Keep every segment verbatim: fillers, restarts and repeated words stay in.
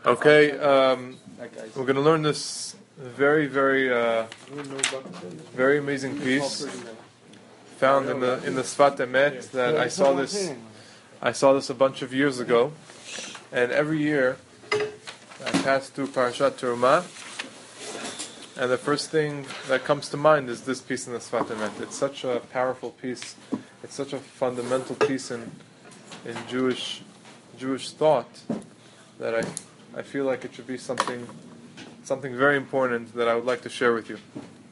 Okay, um, we're going to learn this very, very, uh, very amazing piece found in the in the Sfat Emet that I saw this. I saw this a bunch of years ago, and every year I pass through Parashat Terumah, and the first thing that comes to mind is this piece in the Sfat Emet. It's such a powerful piece. It's such a fundamental piece in in Jewish Jewish thought that I I feel like it should be something something very important that I would like to share with you.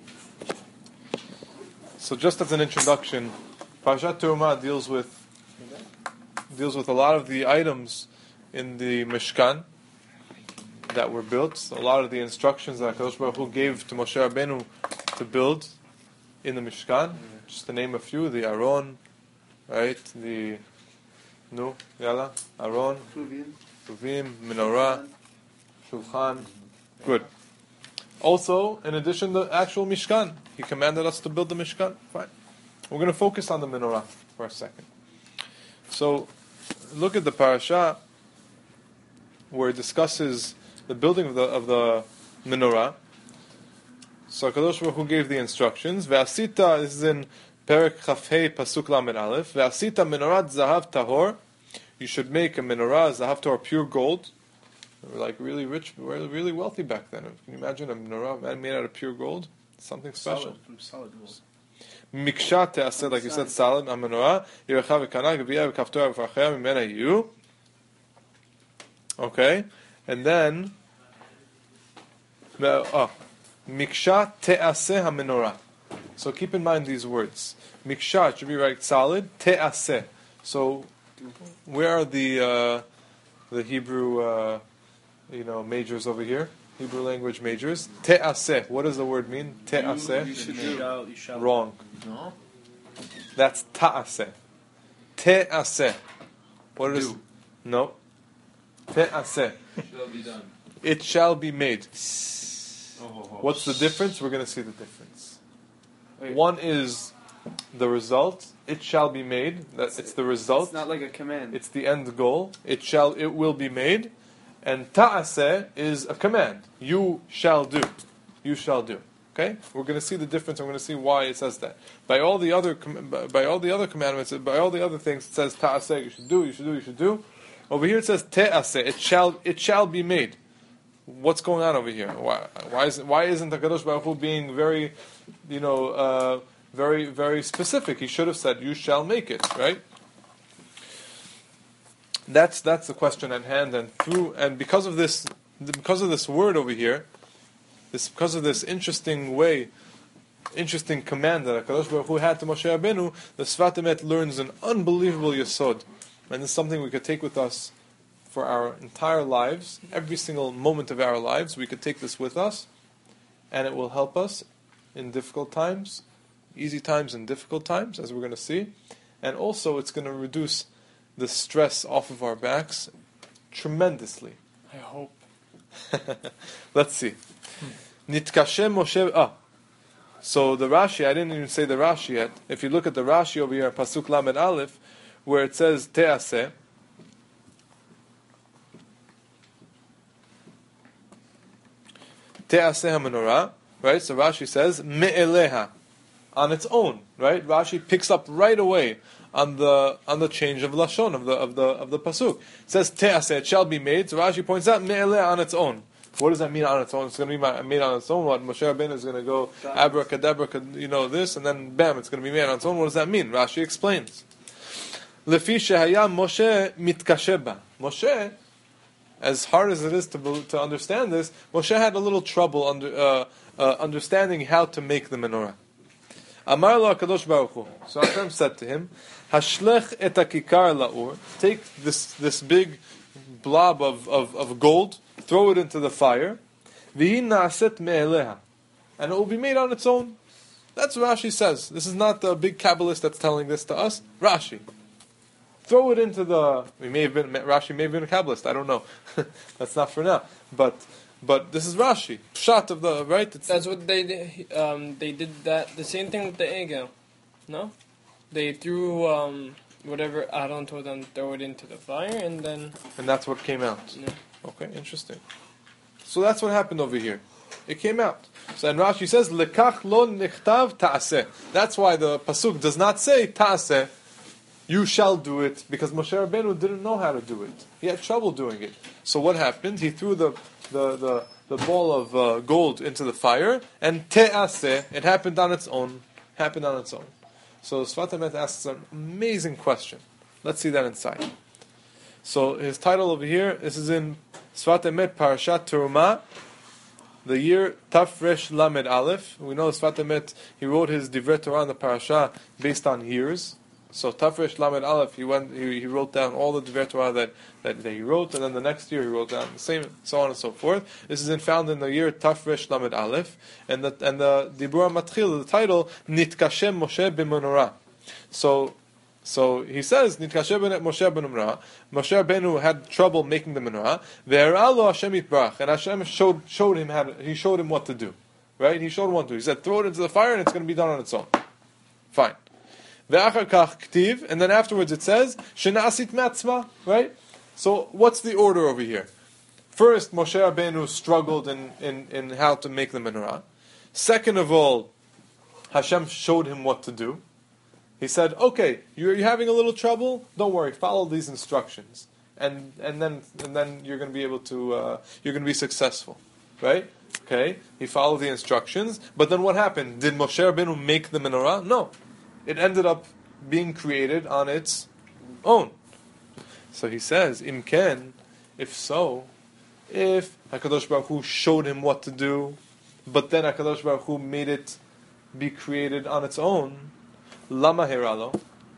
So, just as an introduction, Parashat Terumah deals with deals with a lot of the items in the Mishkan that were built, a lot of the instructions that HaKadosh Baruch Hu gave to Moshe Rabbeinu to build in the Mishkan. Just to name a few: the Aron, right? The no, yalla, Aron, Tuvim, Menorah, Shulchan. Good. Also, in addition, the actual Mishkan. He commanded us to build the Mishkan. Fine. We're going to focus on the Menorah for a second. So, look at the parasha where it discusses the building of the of the Menorah. So, HaKadosh Baruch Hu gave the instructions. Ve'asita, this is in Perek Chafhei Pasuk Lamed Aleph. Ve'asita Menorat Zahav Tahor. You should make a Menorah Zahav Tahor, pure gold. They were like really rich, really wealthy back then. Can you imagine a Menorah made out of pure gold? Something special. Solid, from solid gold. Miksha te'aseh, like you said, solid, Menorah. Yerecha v'kana, geviyah v'kaftorah v'farchea mimena yiyu. Okay, and then, oh, Miksha te'aseh ha-menorah. So keep in mind these words. Miksha, it should be right, solid. Te'aseh. So, where are the uh, the Hebrew, uh, you know, majors over here? Hebrew language majors. Te'aseh. What does the word mean? Te'aseh. You should do. You shall. Wrong. No. That's ta'aseh. Te'aseh. What is? Do. No. Te'aseh. Shall be done. It shall be made. Oh, oh, oh. What's the difference? We're going to see the difference. Wait. One is the result. It shall be made. That it's the result. It's not like a command. It's the end goal. It shall. It will be made. And ta'aseh is a command. You shall do. You shall do. Okay? We're going to see the difference. I'm going to see why it says that. By all the other by all the other commandments, by all the other things, it says ta'aseh. You should do. You should do. You should do. Over here it says te'aseh. It shall. It shall be made. What's going on over here? Why? Why is why isn't the HaKadosh Baruch Hu being very, you know, uh, very very specific? He should have said, "You shall make it." Right? That's that's the question at hand, and through and because of this, because of this word over here, this because of this interesting way, interesting command that HaKadosh Baruch Hu had to Moshe Rabbeinu, the Sfat Emet learns an unbelievable yesod, and it's something we could take with us for our entire lives, every single moment of our lives. We could take this with us, and it will help us in difficult times, easy times and difficult times, as we're going to see, and also it's going to reduce the stress off of our backs tremendously. I hope. Let's see. Nitkashem Moshe. Ah, so the Rashi. I didn't even say the Rashi yet. If you look at the Rashi over here, Pasuk Lamed Aleph, where it says Te'aseh, Te'aseh ha-menorah, right? So Rashi says Me'eleha, on its own, right? Rashi picks up right away on the on the change of lashon of the of the of the pasuk. It says te'aseh, it shall be made. So Rashi points out me'eleh, on its own. What does that mean on its own? It's going to be made on its own. What Moshe Rabbeinu is going to go abracadabra, you know this, and then bam, it's going to be made on its own. What does that mean? Rashi explains. Lefi shehaya Moshe mitkasheba. Moshe, as hard as it is to to understand this, Moshe had a little trouble under uh, uh, understanding how to make the menorah. Amar lo HaKadosh Baruch Hu. So Hashem said to him, Hashlech et hakikar la'ur. Take this this big blob of, of, of gold, throw it into the fire. V'hi na'aset me'eleha. And it will be made on its own. That's what Rashi says. This is not the big Kabbalist that's telling this to us. Rashi. Throw it into the... We may have been, Rashi may have been a Kabbalist. I don't know. That's not for now. But... But this is Rashi, Pshat of the right. It's That's what they did. Um, they did that. The same thing with the egel. No, they threw um, whatever Aaron told them throw it into the fire, and then and that's what came out. Yeah. Okay, interesting. So that's what happened over here. It came out. So and Rashi says, Lekach lo nichtav ta'aseh. That's why the pasuk does not say ta'aseh, you shall do it, because Moshe Rabbeinu didn't know how to do it. He had trouble doing it. So what happened? He threw the the the, the ball of uh, gold into the fire, and te'aseh, it happened on its own. Happened on its own. So Sfat Emet asks an amazing question. Let's see that inside. So his title over here, this is in Sfat Emet Parashat Terumah, the year Tafresh Lamed Aleph. We know Sfat Emet, he wrote his Divrei Torah in the parasha based on years. So Tafresh Lamed Aleph, he went, he, he wrote down all the Divrei Torah that, that, that he wrote, and then the next year he wrote down the same, so on and so forth. This is in, found in the year Tafresh Lamed Aleph, and the and the Dibur Matchil, the title Nitkashem Moshe b'Menorah. So. So he says, Nitkashem Moshe b'Menorah. Moshe Rabbeinu had trouble making the menorah. Ve'eralo Hashem yitbarach, and Hashem showed showed him how to, he showed him what to do, right? He showed him what to do. He said, throw it into the fire, and it's going to be done on its own. Fine. Ve'achar kach ktiv, and then afterwards it says, Shena'asit me'atzma, right? So what's the order over here? First, Moshe Rabbeinu struggled in, in, in how to make the menorah. Second of all, Hashem showed him what to do. He said, okay, you're, you're having a little trouble? Don't worry, follow these instructions. And and then and then you're going to be able to, uh, you're going to be successful. Right? Okay, he followed the instructions. But then what happened? Did Moshe Rabbeinu make the menorah? No. It ended up being created on its own. So he says, Imken, if so, if HaKadosh Baruch Hu showed him what to do, but then HaKadosh Baruch Hu made it be created on its own, Lama heralo.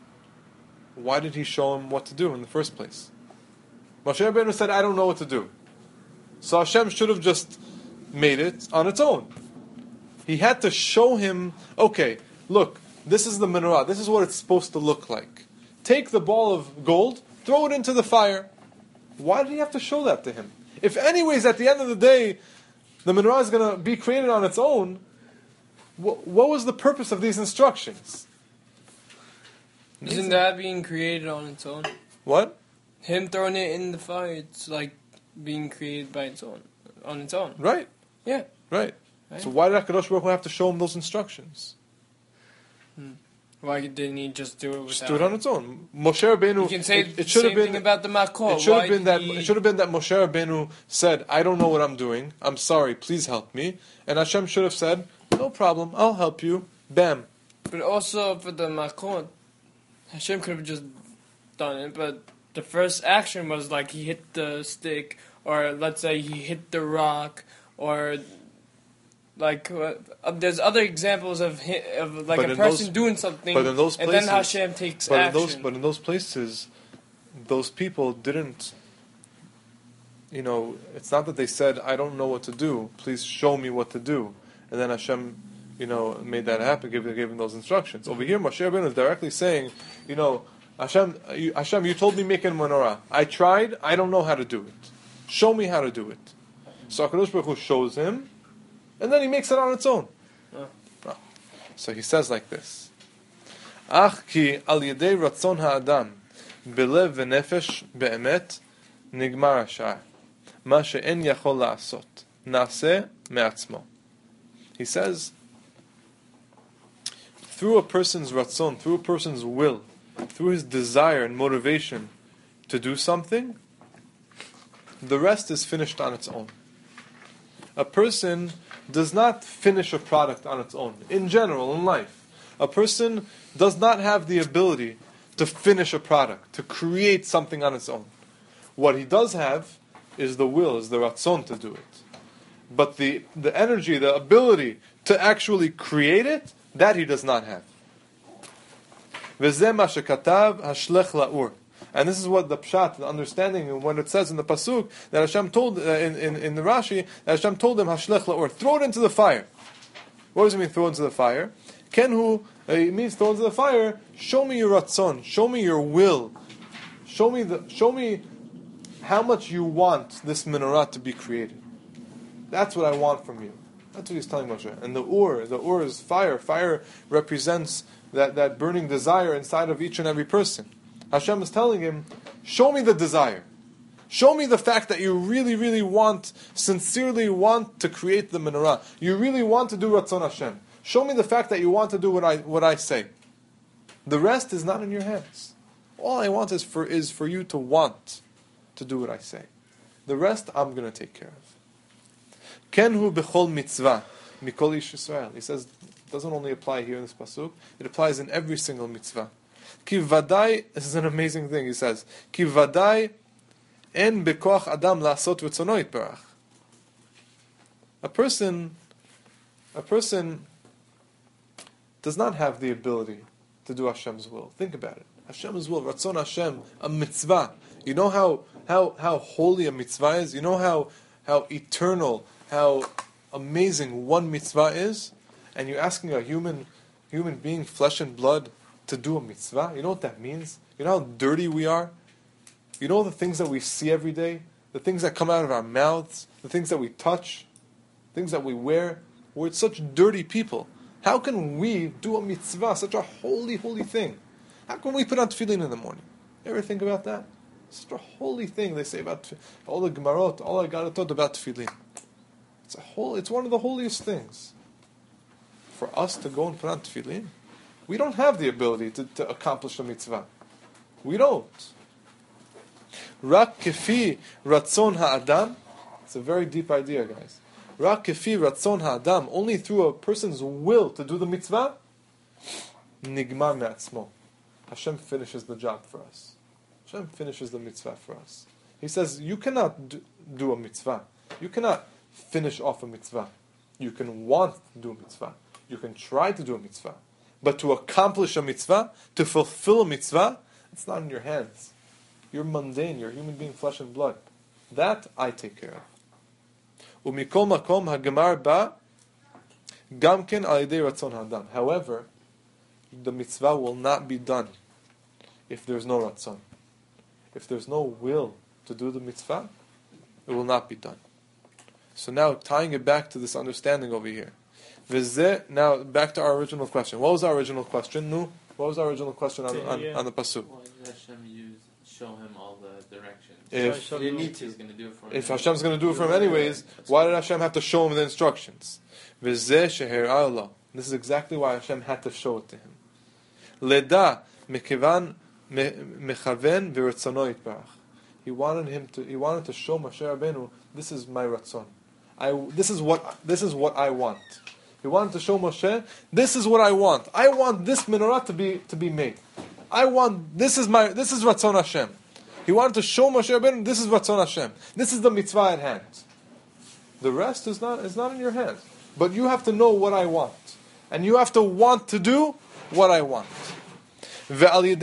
Why did he show him what to do in the first place? Moshe Rabbeinu said, I don't know what to do. So Hashem should have just made it on its own. He had to show him, okay, look, this is the menorah. This is what it's supposed to look like. Take the ball of gold, throw it into the fire. Why did he have to show that to him? If anyways, at the end of the day, the menorah is going to be created on its own, wh- what was the purpose of these instructions? Isn't that being created on its own? What? Him throwing it in the fire, it's like being created by its own, on its own. Right. Yeah. Right. Right. So why did HaKadosh Baruch Hu have to show him those instructions? Hmm. Why didn't he just do it without Just do it on its own. Moshe Rabbeinu. You can say it, the it should same have been thing about the Makor. It should Why have been did that. he- It should have been that Moshe Rabbeinu said, "I don't know what I'm doing. I'm sorry. Please help me." And Hashem should have said, "No problem. I'll help you." Bam. But also for the Makor, Hashem could have just done it, but the first action was like he hit the stick, or let's say he hit the rock, or like uh, there's other examples of hit, of like But a in person those- doing something, but in those and then places- Hashem takes But in action. those, but in those places, those people didn't. You know, it's not that they said, "I don't know what to do. Please show me what to do," and then Hashem, you know, made that happen. Gave, gave him those instructions. Over here, Moshe Rabbeinu is directly saying, you know, Hashem, you, Hashem, you told me make a menorah. I tried. I don't know how to do it. Show me how to do it. So HaKadosh Baruch Hu shows him, and then he makes it on its own. Oh. Oh. So he says like this: Ach ki al yedei ratzon ha'adam belev v'nefesh be'emet nigmar hashar ma she'en yachol la'asot na'aseh me'atzmo. He says, through a person's ratzon, through a person's will, through his desire and motivation to do something, the rest is finished on its own. A person does not finish a product on its own. In general, in life, a person does not have the ability to finish a product, to create something on its own. What he does have is the will, is the ratzon to do it. But the, the energy, the ability to actually create it, that he does not have. V'zeh ma shekatav hashlech la'ur. And this is what the pshat, the understanding, and when it says in the pasuk that Hashem told uh, in, in in the Rashi that Hashem told them hashlech la'ur, throw it into the fire. What does it mean, throw it into the fire? Kenhu, uh, it means throw it into the fire. Show me your ratzon, show me your will, show me the, show me how much you want this menorah to be created. That's what I want from you. That's what he's telling Moshe. And the ur, the ur is fire. Fire represents that, that burning desire inside of each and every person. Hashem is telling him, show me the desire. Show me the fact that you really, really want, sincerely want to create the menorah. You really want to do Ratzon Hashem. Show me the fact that you want to do what I what I say. The rest is not in your hands. All I want is for is for you to want to do what I say. The rest I'm going to take care of. Kenhu bechol mitzvah mikol ish Yisrael. He says it doesn't only apply here in this pasuk. It applies in every single mitzvah. Ki vadai. This is an amazing thing. He says ki vadai en bekoach adam la'asot v'tzono yitbarach. A person, a person does not have the ability to do Hashem's will. Think about it. Hashem's will, Ratzon Hashem, a mitzvah. You know how how how holy a mitzvah is? You know how how eternal, how amazing one mitzvah is? And you're asking a human human being, flesh and blood, to do a mitzvah? You know what that means? You know how dirty we are? You know the things that we see every day? The things that come out of our mouths? The things that we touch? Things that we wear? We're such dirty people. How can we do a mitzvah, such a holy, holy thing? How can we put on tefillin in the morning? You ever think about that? Such a holy thing they say about all the gemarot, all I got taught about tefillin. It's a whole. It's one of the holiest things. For us to go and put on tefillin, we don't have the ability to, to accomplish a mitzvah. We don't. Rak kefi ratzon ha'adam. It's a very deep idea, guys. Rak kefi ratzon ha'adam. Only through a person's will to do the mitzvah, nigmar me'atzmo. Hashem finishes the job for us. Hashem finishes the mitzvah for us. He says, you cannot do, do a mitzvah. You cannot finish off a mitzvah. You can want to do a mitzvah. You can try to do a mitzvah. But to accomplish a mitzvah, to fulfill a mitzvah, it's not in your hands. You're mundane. You're a human being, flesh and blood. That I take care of. Umikol makom hagemar ba gamken al yedei ratzon hadam. However, the mitzvah will not be done if there's no ratzon. If there's no will to do the mitzvah, it will not be done. So now, tying it back to this understanding over here. V'zeh, now, back to our original question. What was our original question? Nu? What was our original question on, on, on the pasuk? Why did Hashem use, show him all the directions? If, he didn't need to. He's going to do it for him. if Hashem's going to do it for him anyways, why did Hashem have to show him the instructions? V'zeh sheher Allah. This is exactly why Hashem had to show it to him. Leda mekivan mechaven v'ratzono yitbarach. He wanted him to. He wanted to show Moshe Rabbeinu, this is my ratzon. I. This is what. This is what I want. He wanted to show Moshe, this is what I want. I want this menorah to be to be made. I want. This is my. This is ratzon Hashem. He wanted to show Moshe Rabbeinu, this is ratzon Hashem. This is the mitzvah at hand. The rest is not. Is not in your hands. But you have to know what I want, and you have to want to do what I want. And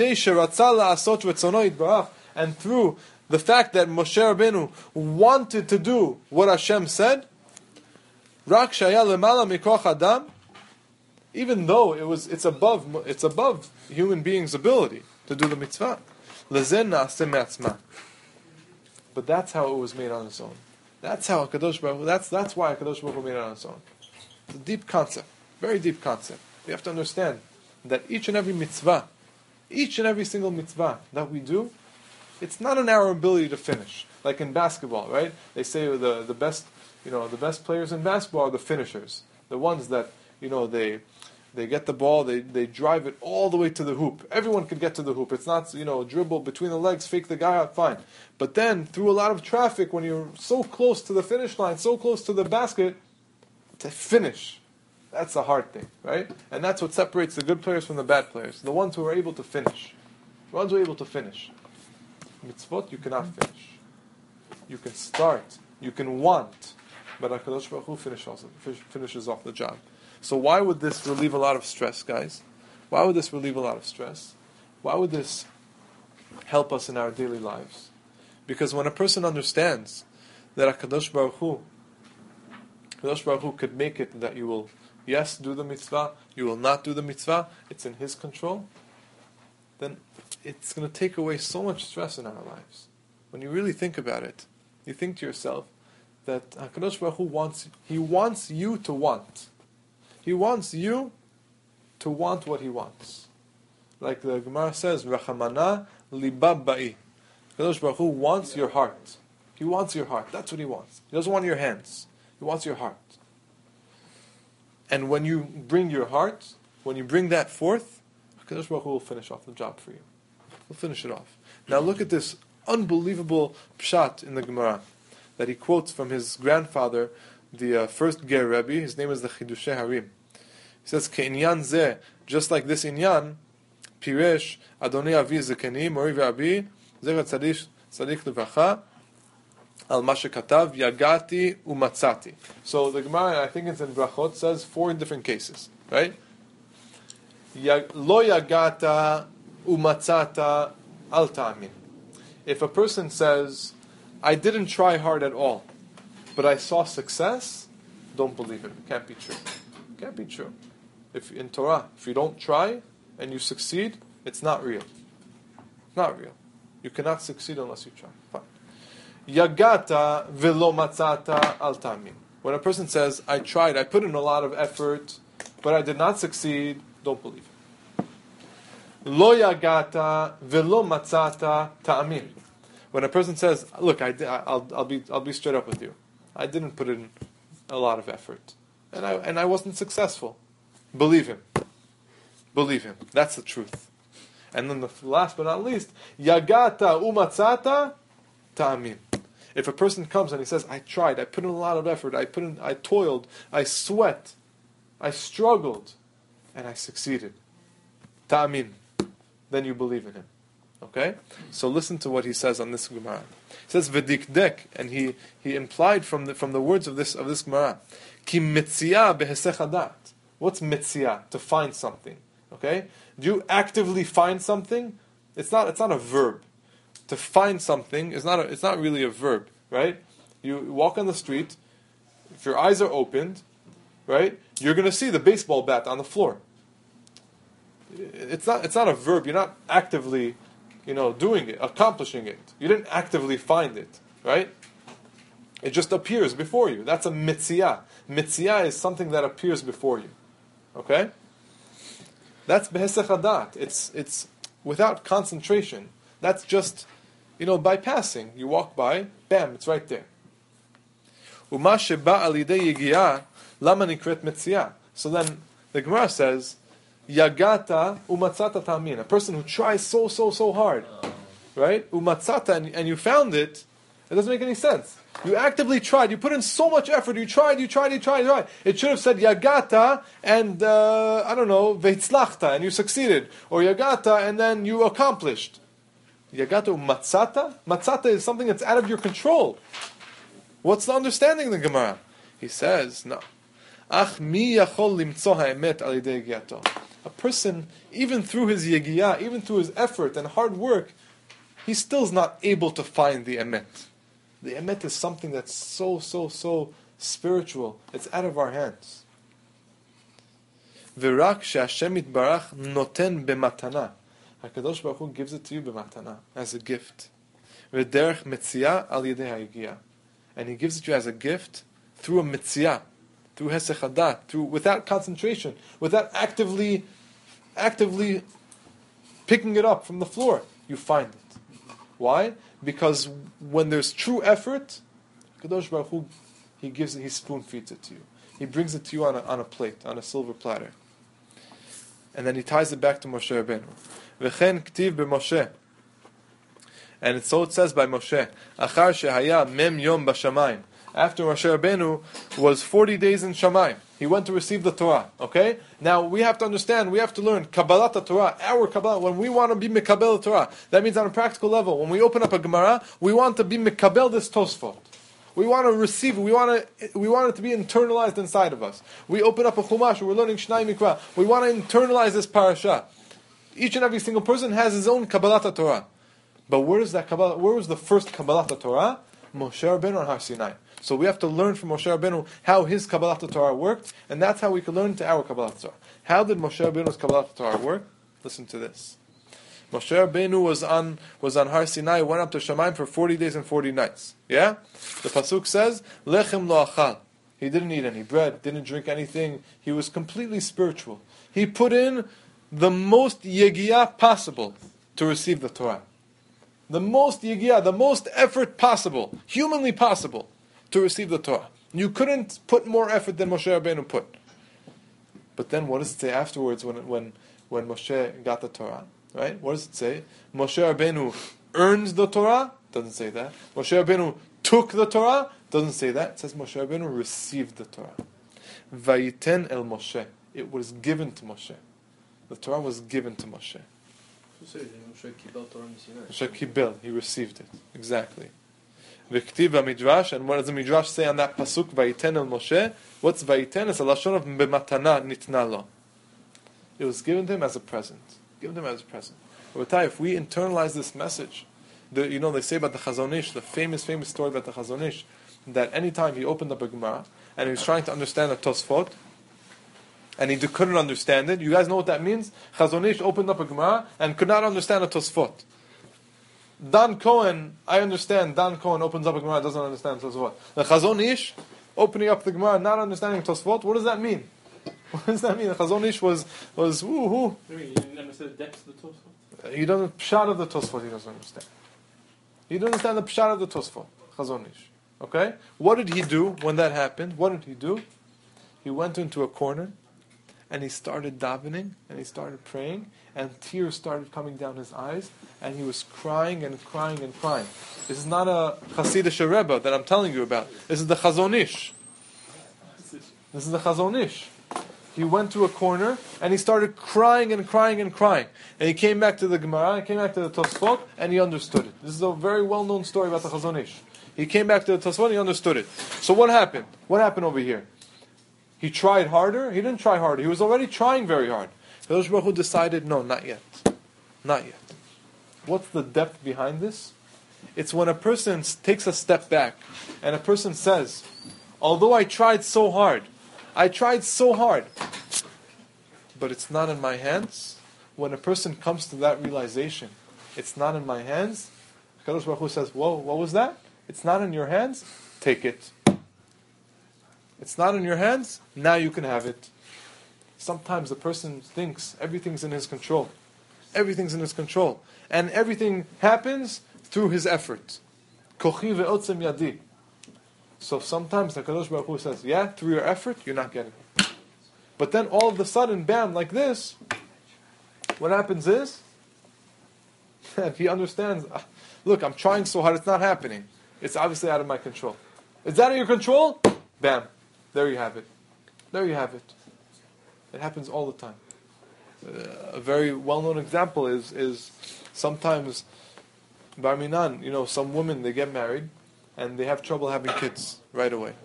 through the fact that Moshe Rabbeinu wanted to do what Hashem said, even though it was, it's above, it's above human beings' ability to do the mitzvah. But that's how it was made on its own. That's how Hakadosh Baruch Hu, that's that's why Hakadosh Baruch Hu made it on its own. It's a deep concept, very deep concept. We have to understand that each and every mitzvah, each and every single mitzvah that we do, it's not in our ability to finish. Like in basketball, right? They say the the best, you know, the best players in basketball are the finishers, the ones that, you know, they they get the ball, they they drive it all the way to the hoop. Everyone can get to the hoop. It's not, you know, dribble between the legs, fake the guy out, fine. But then through a lot of traffic, when you're so close to the finish line, so close to the basket, to finish, that's the hard thing, right? And that's what separates the good players from the bad players. The ones who are able to finish. The ones who are able to finish. Mitzvot, you cannot finish. You can start, you can want, but HaKadosh Baruch Hu finishes, finishes off the job. So why would this relieve a lot of stress, guys? Why would this relieve a lot of stress? Why would this help us in our daily lives? Because when a person understands that HaKadosh Baruch Hu, HaKadosh Baruch Hu could make it that you will, yes, do the mitzvah, you will not do the mitzvah, it's in His control, then it's going to take away so much stress in our lives. When you really think about it, you think to yourself that HaKadosh Baruch Hu wants, He wants you to want. He wants you to want what He wants. Like the Gemara says, Rachamana libab ba'i. Kadosh Baruch Hu wants your heart. He wants your heart. That's what He wants. He doesn't want your hands. He wants your heart. And when you bring your heart, when you bring that forth, Kadosh Baruch Hu will finish off the job for you. He'll finish it off. Now look at this unbelievable pshat in the Gemara that he quotes from his grandfather, the uh, first Ger Rebbe. His name is the Chidushei Harim. He says, "Ke'inyan zeh," just like this inyan, piresh Adonai Avi Zekeni Mori ve'Abi Zecher Tzadik Tzadik Levacha Al Mashe Katav Yagati Umatzati. So the Gemara, I think it's in Brachot, says four different cases, right? Lo Yagata Umatzata Al Ta'amin. If a person says, "I didn't try hard at all, but I saw success," don't believe it. It can't be true. It can't be true. If in Torah, if you don't try and you succeed, it's not real. It's not real. You cannot succeed unless you try. Fine. Yagata velo matzata al ta'amin. When a person says, "I tried, I put in a lot of effort, but I did not succeed," don't believe it. Lo yagata velo matzata ta'amin. When a person says, "Look, I did, I'll, I'll be, I'll be straight up with you. I didn't put in a lot of effort, and I, and I wasn't successful." Believe him. Believe him. That's the truth. And then the last but not least, Yagata umatzata ta'amin. If a person comes and he says, "I tried, I put in a lot of effort, I put in, I toiled, I sweat, I struggled, and I succeeded," ta'amin, then you believe in him. Okay? So listen to what he says on this Gemara. He says v'dikdek, and he, he implied from the from the words of this of this Gemara, ki mitzia behesech hadat. What's mitzia? To find something. Okay? Do you actively find something? It's not. It's not a verb. To find something is not. A, it's not really a verb, right? You walk on the street. If your eyes are opened, right, you're going to see the baseball bat on the floor. It's not. It's not a verb. You're not actively, you know, doing it, accomplishing it. You didn't actively find it, right? It just appears before you. That's a mitzia. Mitzia is something that appears before you. Okay? That's behesech hadat. It's it's without concentration. That's just, you know, bypassing. You walk by, bam, it's right there. Uma sheba al yidei yigia, lama nikret mitzia. So then the Gemara says, Yagata umatzata ta'amin. A person who tries so so so hard, right? Umatzata, and, and you found it. It doesn't make any sense. You actively tried. You put in so much effort. You tried, you tried, you tried, you tried. It should have said Yagata and, uh, I don't know, Veitzlachta, and you succeeded. Or Yagata and then you accomplished. Yagata matzata? Matzata is something that's out of your control. What's the understanding of the Gemara? He says, no. Ach mi yachol limtzo ha'emet al yidei yigiato. A person, even through his yigiyah, even through his effort and hard work, he still is not able to find the emet. The emet is something that's so, so, so spiritual. It's out of our hands. V'rak she'Hashem yitbarach noten b'matana. HaKadosh Baruch Hu gives it to you b'matana, as a gift. V'derech metzia al yedei ha'yigia. And He gives it to you as a gift through a metzia, through hesech hadat, through without concentration, without actively, actively picking it up from the floor. You find it. Why? Because when there's true effort, Kadosh Baruch Hu, He gives it, He spoon feeds it to you. He brings it to you on a, on a plate, on a silver platter. And then He ties it back to Moshe Rabbeinu. V'chen ktiv b'Moshe. And it, so it says by Moshe, Achar shehaya mem yom b'shamayim. After Moshe Rabbeinu was forty days in Shamayim, he went to receive the Torah. Okay? Now we have to understand, we have to learn Kabbalat Torah, our Kabbalah. When we want to be Mekabel Torah, that means on a practical level. When we open up a Gemara, we want to be Mekabel this Tosfot. We want to receive it. We want to. We want it to be internalized inside of us. We open up a Chumash. We're learning Shnai Mikra. We want to internalize this parasha. Each and every single person has his own Kabbalat Torah. But where is that Kabbalah? Where was the first Kabbalat Torah? Moshe Rabbeinu on Har Sinai. So we have to learn from Moshe Rabbeinu how his Kabbalat Torah worked, and that's how we can learn to our Kabbalat Torah. How did Moshe Rabbeinu's Kabbalat Torah work? Listen to this. Moshe Rabbeinu was on was on Har Sinai, went up to Shamayim for forty days and forty nights. Yeah? The Pasuk says, Lechem lo achal. He didn't eat any bread, didn't drink anything. He was completely spiritual. He put in the most yegiyah possible to receive the Torah. the most yigiyah, the most effort possible, humanly possible, to receive the Torah. You couldn't put more effort than Moshe Rabbeinu put. But then what does it say afterwards when when when Moshe got the Torah? Right? What does it say? Moshe Rabbeinu earned the Torah? Doesn't say that. Moshe Rabbeinu took the Torah? Doesn't say that. It says Moshe Rabbeinu received the Torah. Vayiten el Moshe. It was given to Moshe. The Torah was given to Moshe. Moshe kibel, he received it. Exactly. V'ktiva midrash, and what does the midrash say on that pasuk? Vayiten el Moshe. What's Vayiten? It's a lashon of b'matana nitna lo. It was given to him as a present. Given to him as a present. But if we internalize this message, the, you know, they say about the Chazon Ish, the famous, famous story about the Chazon Ish, that anytime he opened up a Gemara and he was trying to understand a Tosfot, and he couldn't understand it, you guys know what that means? Chazon Ish opened up a Gemara and could not understand a Tosfot. Dan Cohen, I understand, Dan Cohen opens up a Gemara, doesn't understand Tosfot. The Chazon Ish, opening up the Gemara, not understanding Tosfot, what does that mean? What does that mean? The Chazon Ish was, was whoo hoo. You mean, you didn't understand the depths of the Tosfot? He doesn't, pshat of the Tosfot he doesn't understand. He doesn't understand the pshat of the Tosfot, Chazon Ish. Okay? What did he do when that happened? What did he do? He went into a corner, and he started davening, and he started praying, and tears started coming down his eyes, and he was crying and crying and crying. This is not a Hasidic Rebbe that I'm telling you about. This is the Chazon Ish. This is the Chazon Ish. He went to a corner, and he started crying and crying and crying. And he came back to the Gemara, he came back to the Tosfot, and he understood it. This is a very well-known story about the Chazon Ish. He came back to the Tosfot, and he understood it. So what happened? What happened over here? He tried harder? He didn't try harder. He was already trying very hard. Kadosh Baruch Hu decided, no, not yet. Not yet. What's the depth behind this? It's when a person takes a step back, and a person says, although I tried so hard, I tried so hard, but it's not in my hands. When a person comes to that realization, it's not in my hands, Kadosh Baruch Hu says, whoa, what was that? It's not in your hands? Take it. It's not in your hands? Now you can have it. Sometimes the person thinks everything's in his control. Everything's in his control. And everything happens through his effort. Kochi ve'otzem yadi. So sometimes the Kadosh Baruch Hu says, yeah, through your effort, you're not getting it. But then all of a sudden, bam, like this, what happens is, if he understands, look, I'm trying so hard, it's not happening. It's obviously out of my control. It's out of your control? Bam. There you have it. There you have it. It happens all the time. Uh, a very well-known example is is sometimes Bar Minan, you know, some women, they get married, and they have trouble having kids right away.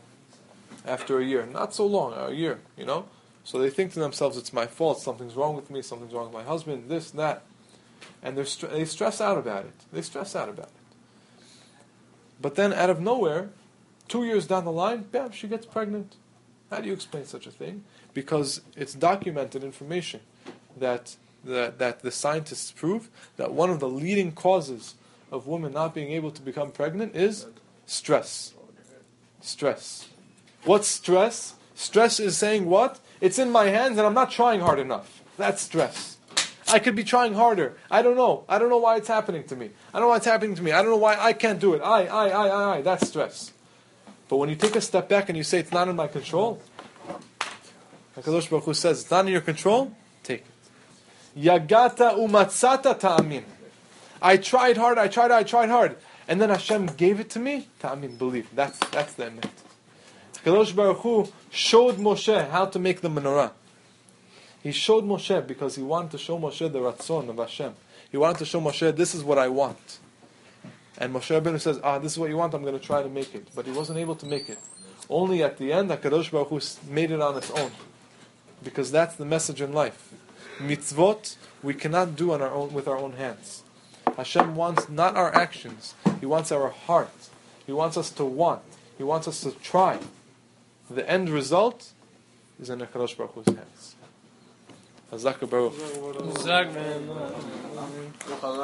After a year. Not so long, a year, you know. So they think to themselves, it's my fault, something's wrong with me, something's wrong with my husband, this, that. And they're st- they stress out about it. They stress out about it. But then out of nowhere, two years down the line, bam, she gets pregnant. How do you explain such a thing? Because it's documented information that the, that the scientists prove that one of the leading causes of women not being able to become pregnant is stress. Stress. What's stress? Stress is saying what? It's in my hands and I'm not trying hard enough. That's stress. I could be trying harder. I don't know. I don't know why it's happening to me. I don't know why it's happening to me. I don't know why I can't do it. I, I, I, I, I. That's stress. But when you take a step back and you say, it's not in my control, HaKadosh Baruch Hu says, it's not in your control, take it. Yagata umatzata ta'amin. I tried hard, I tried, I tried hard. And then Hashem gave it to me, ta'amin, believe. That's that's the emet. HaKadosh Baruch Hu showed Moshe how to make the menorah. He showed Moshe because he wanted to show Moshe the ratzon of Hashem. He wanted to show Moshe, this is what I want. And Moshe Rabbeinu says, ah, this is what you want, I'm going to try to make it. But he wasn't able to make it. Only at the end, HaKadosh Baruch Hu made it on its own. Because that's the message in life. Mitzvot, we cannot do on our own with our own hands. Hashem wants not our actions. He wants our heart. He wants us to want. He wants us to try. The end result is in HaKadosh Baruch Hu's hands. Hazak Baruch. Zag, man.